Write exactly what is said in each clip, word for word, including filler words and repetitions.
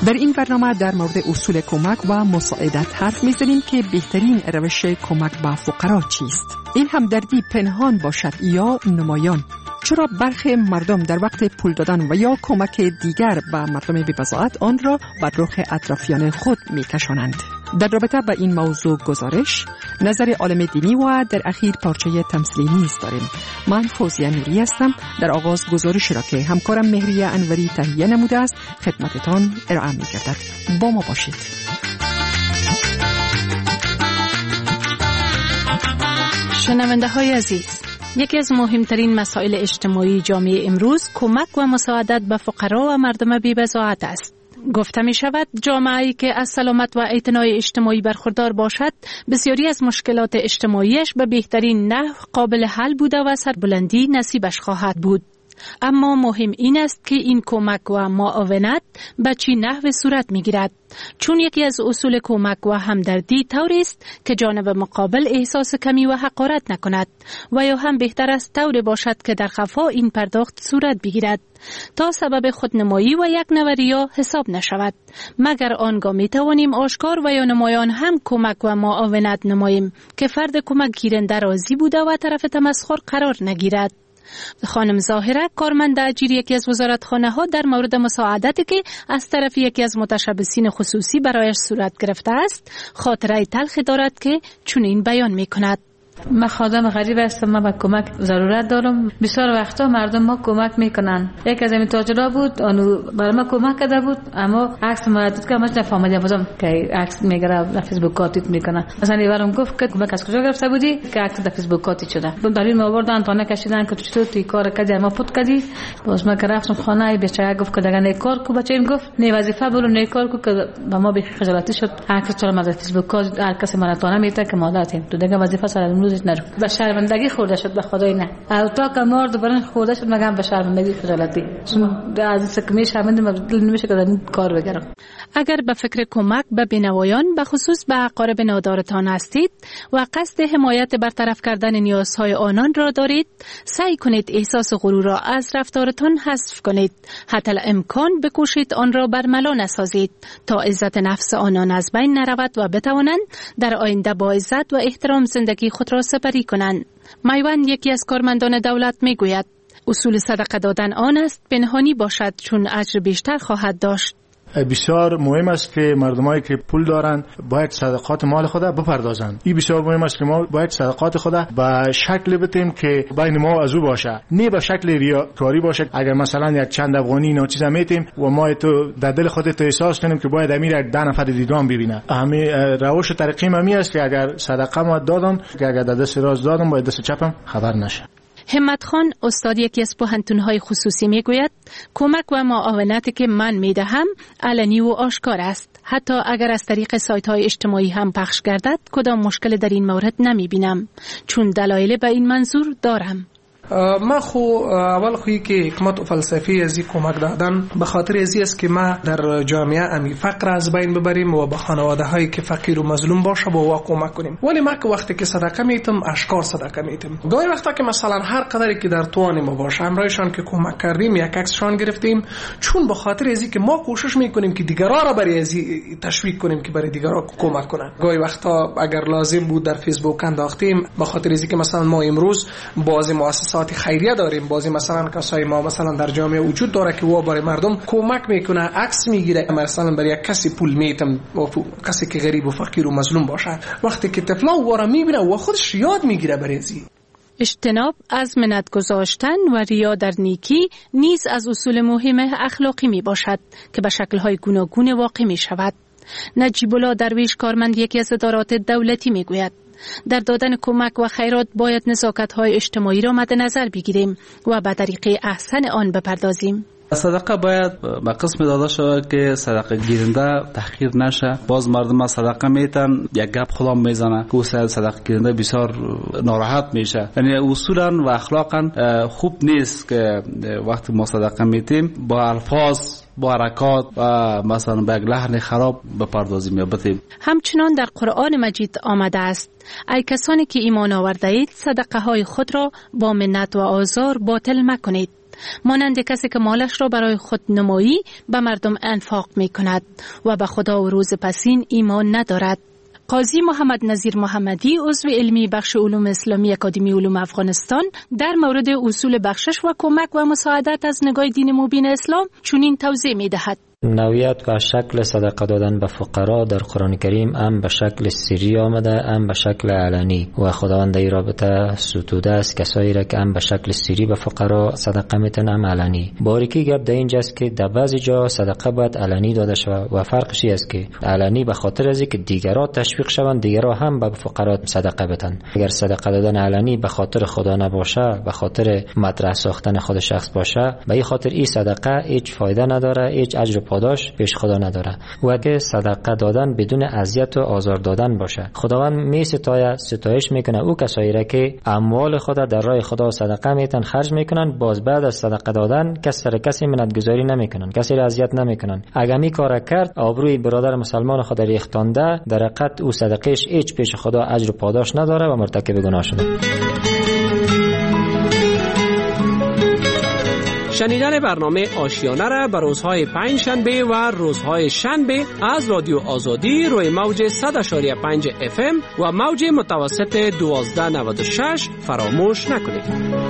در این برنامه در مورد اصول کمک و مساعدت حرف می‌زنیم که بهترین روش کمک به فقرا چیست. این همدردی پنهان باشد یا نمایان. چرا برخی مردم در وقت پول دادن و یا کمک دیگر به مردم بی‌بضاعت آن را بر رخ اطرافیان خود می‌کشانند؟ در رابطه با این موضوع گزارش، نظر عالم دینی و در اخیر پارچه تمثیلی نیز داریم. من فوزیه نوری هستم. در آغاز گزارشی را که همکارم مهریه انوری تهیه نموده است خدمتتان ارائه می‌گردد. با ما باشید. شنونده های عزیز، یکی از مهمترین مسائل اجتماعی جامعه امروز کمک و مساعدت به فقرا و مردم بی‌بضاعت است. گفته می شود جامعه‌ای که از سلامت و اعتنای اجتماعی برخوردار باشد بسیاری از مشکلات اجتماعیش به بهترین نحو قابل حل بوده و سربلندی نصیبش خواهد بود. اما مهم این است که این کمک و معاونت به چه نحو صورت می گیرد، چون یکی از اصول کمک و همدردی طوری است که جانب مقابل احساس کمی و حقارت نکند و یا هم بهتر است طوری باشد که در خفا این پرداخت صورت بگیرد تا سبب خودنمایی و یک نوع ریا حساب نشود، مگر آنگاه می توانیم آشکار و یا نمایان هم کمک و معاونت نماییم که فرد کمک گیرنده راضی بوده و طرف تمسخر قرار نگیرد. خانم ظاهره کارمند اجیر یکی از وزارتخانه ها در مورد مساعدتی که از طرف یکی از متشبثین خصوصی برایش صورت گرفته است خاطره تلخی دارد که چنین بیان می کند. من خادم غریب هستم، من به کمک ضرورت دارم. بسیار وقتا مردم ما کمک میکنن. یک از این تاجرها بود، اونو برای ما کمک کرده بود، اما عکس مردد که همش نفهمیدم بازم که عکس میگره در فیسبوک کاتیت میکنه. مثلا یارم گفت که کمک از کجا گرفته بودی که عکس در فیسبوک کاتیت شده. دلیل ما آوردن تا نکشیدن که تو تو کار کردی ما پوت کردی. باز ما که رفتم خانه بیچاره گفت که دیگه نیکار کو بچه‌م گفت نه وظیفه برو نیکار کو که با ما به خجالتی شد. عکس چرا ما در فیسبوک کات هر کسی مراتونه میته که مادرتیم تو دیگه وظیفه سر روزش نرو. به شرمندگی خورده شد، به خدای نه. تا که مرد برن خورده شد مگم به شرمندگی خجالتی. چون از سکمی شرمنده دل نمیشه که این کار بگیرم. اگر به فکر کمک به بینوایان به خصوص به اقارب نادارتان هستید و قصد حمایت برطرف کردن نیازهای آنان را دارید، سعی کنید احساس غرور را از رفتارتان حذف کنید. حتی امکان بکوشید آن را برملا نسازید تا عزت نفس آنان از بین نرود و بتوانند در آینده با عزت و احترام زندگی خود را سپری کنند. میوان یکی از کارمندان دولت میگوید اصول صدقه دادن آن است پنهانی باشد چون اجر بیشتر خواهد داشت. بسیار مهم است که مردمایی که پول دارند باید صدقات مال خود بپردازند. این بسیار مهم است که ما باید صدقات خود به شکل بتیم که بین ما از او باشه، نه به شکل ریاکاری باشه. اگر مثلا یک چند افغانی اینا چیزا میتیم و ما تو در دل خودت احساس کنیم که باید امیر ده نفر دیدان ببینه. همین روش و طریقه ما است که اگر صدقه ما دادم که اگر در دست راست دادم باید دست چپم خبر نشه. همت خان استاد یکی از پوهنتون‌های خصوصی میگوید کمک و معاونتی که من میدهم علنی و آشکار است. حتی اگر از طریق سایت‌های اجتماعی هم پخش گردد کدام مشکل در این مورد نمیبینم چون دلایل به این منظور دارم. ما خو اول خویی که حکمت و فلسفی از کمک دادن به خاطر ازی است که ما در جامعه امی فقر از بین ببریم و به خانواده هایی که فقیر و مظلوم باشه با وا کمک کنیم. ولی ما که وقتی که صدقه میتم اشکار صدقه میتم. گاهی وقتا که مثلا هر قدری که در توان ما باشه همراهشان که کمک کردیم یک عکسشان گرفتیم چون به خاطر ازی که ما کوشش میکنیم که دیگران را برای ازی تشویق کنیم که برای دیگران کمک کنن. گاهی وقتا اگر لازم بود در فیسبوک انداختیم به خاطر ازی که مثلا ما امروز بعضی مؤسسات خیریه داریم، بازی مثلا کسای ما مثلا در جامعه وجود داره که و برای مردم کمک میکنه، عکس میگیره، مثلا برای یک کسی پول میتم و کسی که غریب و فقیر و مظلوم باشه وقتی که طفلا و را میبینه و خودش یاد میگیره برای زی. اجتناب از منت گذاشتن و ریا در نیکی نیز از اصول مهم اخلاقی می باشد که به شکل‌های گوناگون واقع می شود. نجیب الله درویش کارمند یکی از ادارات دولتی می گوید در دادن کمک و خیرات باید نزاکت‌های اجتماعی را مد نظر بگیریم و به طریق احسن آن بپردازیم. صدقه باید به قسم داده شود که صدقه گیرنده تحقیر نشه. باز مردم صدقه میتن یک گپ خودم میزنه که صدقه گیرنده بسیار ناراحت میشه. یعنی اصولا و اخلاقا خوب نیست که وقتی ما صدقه میتیم با الفاظ با حرکات و مثلا به لحن خراب بپردازیم یا بتیم. همچنان در قرآن مجید آمده است ای کسانی که ایمان آورده اید صدقه های خود را با منت و آزار باطل مکنید. مانند کسی که مالش را برای خود نمایی به مردم انفاق می کند و به خدا و روز پسین ایمان ندارد. قاضی محمد نظیر محمدی عضو علمی بخش علوم اسلامی اکادمی علوم افغانستان در مورد اصول بخشش و کمک و مساعدت از نگاه دین مبین اسلام چنین توضیح می دهد. نوعیت و شکل صدقه دادن به فقرا در قرآن کریم هم به شکل سری آمده هم به شکل علنی و خداوند در رابطه ستوده است کسایی را که هم به شکل سری به فقرا صدقه میتن هم علنی. باریکی گپ در اینجاست که در بعضی جا صدقه باید علنی داده شود و فرقش است که علنی به خاطر از اینکه دیگران تشویق شوند دیگران هم به فقرا صدقه بدن. اگر صدقه دادن علنی به خاطر خدا نباشه به خاطر مطرح ساختن خود شخص باشه به این خاطر این صدقه هیچ فایده نداره هیچ اجر پاداش پیش خدا نداره و که صدقه دادن بدون اذیت و آزار دادن باشه. خداوند می ستایه ستایش میکنه او کسایی را که اموال خدا در راه خدا صدقه میتن خرج میکنن باز بعد از صدقه دادن کس سر کسی منتگذاری نمیکنن کسی را اذیت نمیکنن. اگر می کار کرد آبروی برادر مسلمان خدا ریختانده در حقیقت او صدقهش هیچ پیش خدا اجر و پاداش نداره و مرتکب گناه شده. شنیدن برنامه آشیانه را به روزهای پنج شنبه و روزهای شنبه از رادیو آزادی روی موج صد و پنج و پنج اف ام و موج متوسط دوازده نود و شش فراموش نکنید.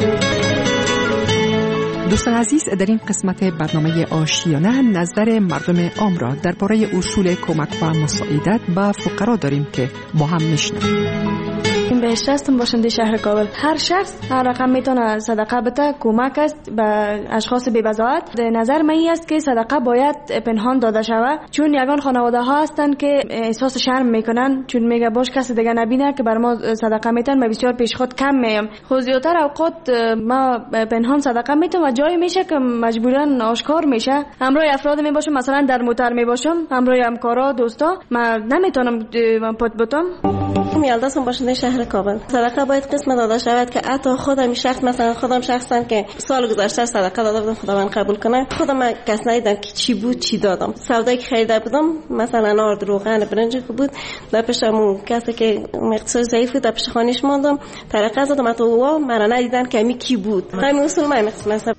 دوستان عزیز، در این قسمت برنامه آشیانه نظر مردم عام را درباره اصول کمک و مساعدت به فقرا داریم که با هم میشنویم. این بهشت هستم باشنده شهر کابل. هر شخص هر رقم میتونه صدقه بده کمک است به اشخاص بی‌بضاعت. نظر من این است که صدقه باید پنهان داده شود چون یگان خانواده ها هستن که احساس شرم میکنن چون میگه باش کسی دیگه نبینه که بر ما صدقه میتن ما بسیار پیش خود کم میم. خود زیاتر اوقات ما پنهان صدقه میتونم و جایی میشه که مجبورا آشکار میشه. همراه افراد می باشم مثلا در موتر می باشم همراه همکارا دوستا ما نمیتونم پات بتم. میالدستم باشنده شهر کابل. صدقه باید قسم داده شود که حتی خودم شخص مثلا خودم شخصا که سال گذشته صدقه داده بودم خدا من قبول کنه خودم کس ندیدم که چی بود چی دادم. سودایی که خریده بودم مثلا آرد روغن برنج که بود در پیشمون کسی که اقتصاد ضعیف بود در پیش خانه‌اش ماندم طرقه زدم تو وا مرا ندیدن که می کی بود. همین اصول من قسم.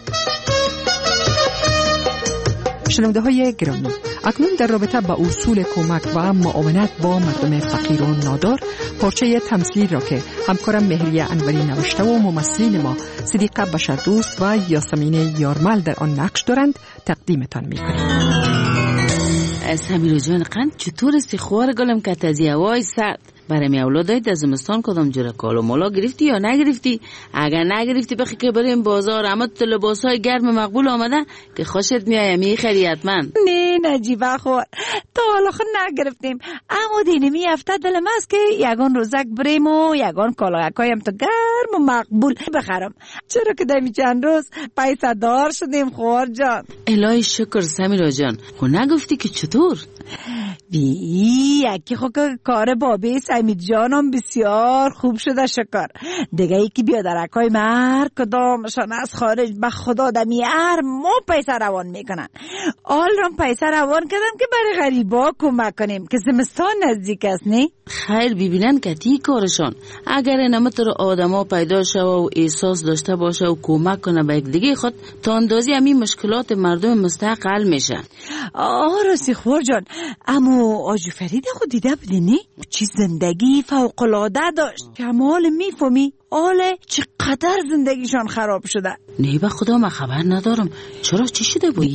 شنونده های گرامی، اکنون در رابطه با اصول کمک و معاونت با مردم فقیر و نادار پارچه تمثیلی را که همکارم مهریه انوری نوشته و ممثلین ما صدیقه بشردوست و یاسمین یارمل در آن نقش دارند تقدیمتان می‌کنیم. سمیرا جان قند چطور استی خوار گلم که تزیوای سرد برای می اولادای در زمستان کدام جوره کالو مولا گرفتی یا نگرفتی؟ اگر نگرفتی بخی که بریم بازار اما تو لباسای گرم مقبول آمده که خوشت میای میخری حتما. نه نجیبه خور تا حالا خود نگرفتیم اما دینی می هفته دلم است که یگان روزک بریم و یگان کالاکایم تو گرم و مقبول بخرم چرا که دمی چند روز پیسه دار شدیم خور جان. الهی شکر سمیرا جان. خو نگفتی که چطور؟ بی یکی خو که کار بابی سمید جانم بسیار خوب شده شکر. دیگه یکی بیادرکای مر کدامشان از خارج به خدا دمی هر ما پیسه روان میکنن. آل رام پیسه روان کردم که برای غریبا کمک کنیم که زمستان نزدیک است نی؟ خیر ببینن که تی کارشان اگر نمتر آدم ها پیدا شو و احساس داشته باشه و کمک کنه به یک دیگه خود تا اندازی همین مشکلات مردم مستقل میشه. آه راستی خور جان اما آجو فرید خود دیده بودی نی؟ چی زندگی فوق‌العاده داشت کمال میفهمی آله چقدر زندگیشان خراب شده. نه به خدا من خبر ندارم چرا چی شده بود؟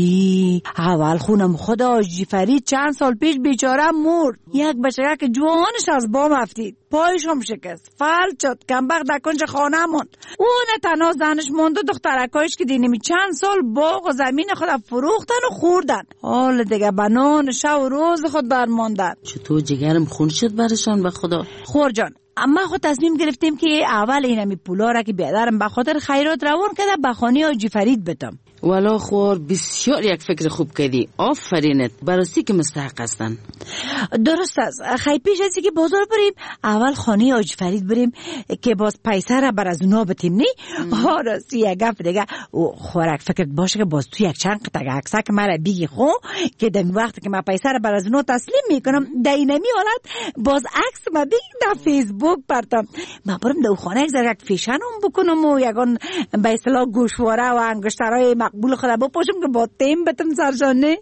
اول خونم خدا آجی فرید چند سال پیش بیچاره مرد. یک بچه که جوانش از بام افتید پایش هم شکست فلج شد کمبخت در کنج خانه موند. اون تنها زنش موند و دخترکایش که دینمی چند سال باغ و زمین خود فروختن و خوردن حال دیگه بنان شب و روز خود برماندن. چطور جگرم خون شد برشان به خدا. خور جان اما خود تصمیم گرفتیم که اول اینمی پولا را که بیادرم به خاطر خیرات روان کرده به خانه آجی فرید بدم. والا خوار بسیار یک فکر خوب کردی. آفرینت، براستی که مستحق هستن. درست است. خیلی پیش ازی که بازار بریم اول خانه آج فرید بریم که باز پیسه را بر از اونا بتیم نی؟ ها راستی یک گفت دیگه خوراک فکرت باشه که باز تو یک چند قطعه عکسه که مرا بگی خو که در وقت که من پیسه را بر از اونا تسلیم میکنم در اینمی حالت باز عکس ما بگی در فیسبوک پرتم من برم در خانه یک ذره فیشنم بکنم و یکان به اصطلاح گوشواره و انگشترهای مقبول خدا بپوشم که با تیم بتم سرجانه.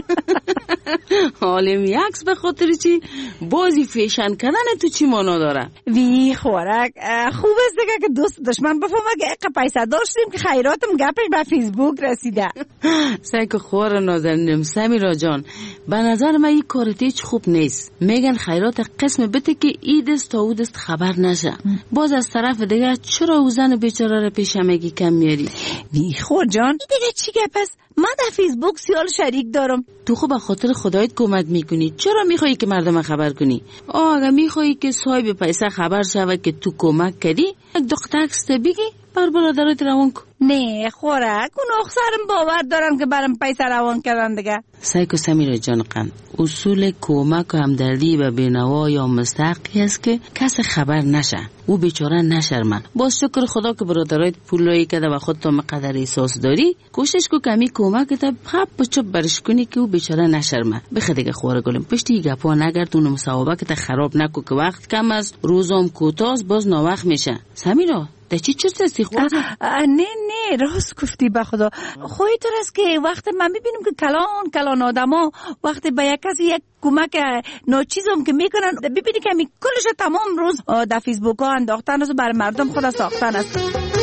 حالم یکس به خاطر چی بازی فیشن کردن تو چی مانا داره؟ وی خورک خوب است دیگه که دوست دشمن بفهمه که اقا پیسه داشتیم که خیراتم گپش به فیسبوک رسیده. سعی خوار نازنینم سمیرا جان، به نظر من این کارت هیچ خوب نیست. میگن خیرات قسم بده که ای دست تا او دست خبر نشه. باز از طرف دیگه چرا او زن بیچاره را پیشمگی کم میاری؟ وی خور جان دیگه چی گپ است؟ من در فیسبوک سیال شریک دارم. تو خب به خاطر خدایت کمک میکنی، چرا میخوایی که مردم خبر کنی؟ آه اگه میخوایی که صاحب پیسه خبر شود که تو کمک کردی یک دو تکست بگی بر برادرت روان کن. نه خورک اون اخسارم باور دارن که برام پیسه روان کردن دیگه. سایکو سمیر جان قند اصول کمک و همدردی به بینوا یا مستحقی است که کس خبر نشه، او بیچاره نشرمن. باز شکر خدا که برادرایت پولایی کده و خود تا مقدر احساس داری کوشش کو کمی کمک تا خب چپ برش کنی که او بیچاره نشرمن. بخ دیگه خوره گلم پشتی گپا نگردون مسابقه که خراب نکو که وقت کم از روزام کوتاه باز ناوقت میشه. سمیرا ده چی چیز هستی خود؟ نه نه راست گفتی به خدا. خواهی طور است که وقت من میبینم که کلان کلان آدم ها وقتی به یک کسی یک کمک ناچیزم که میکنن ببینی که می کلش تمام روز در فیسبوک ها انداختن است و بر مردم خدا ساختن است.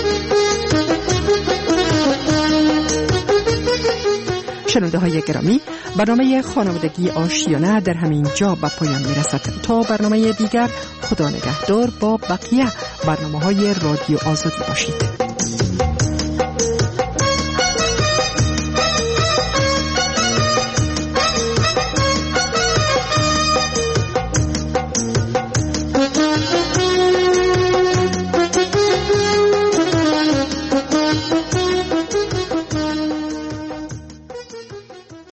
شنونده های گرامی، برنامه خانوادگی آشیانه در همین جا به پایان میرسد. تا برنامه دیگر خدا نگهدار با بقیه برنامه های رادیو آزادی باشید.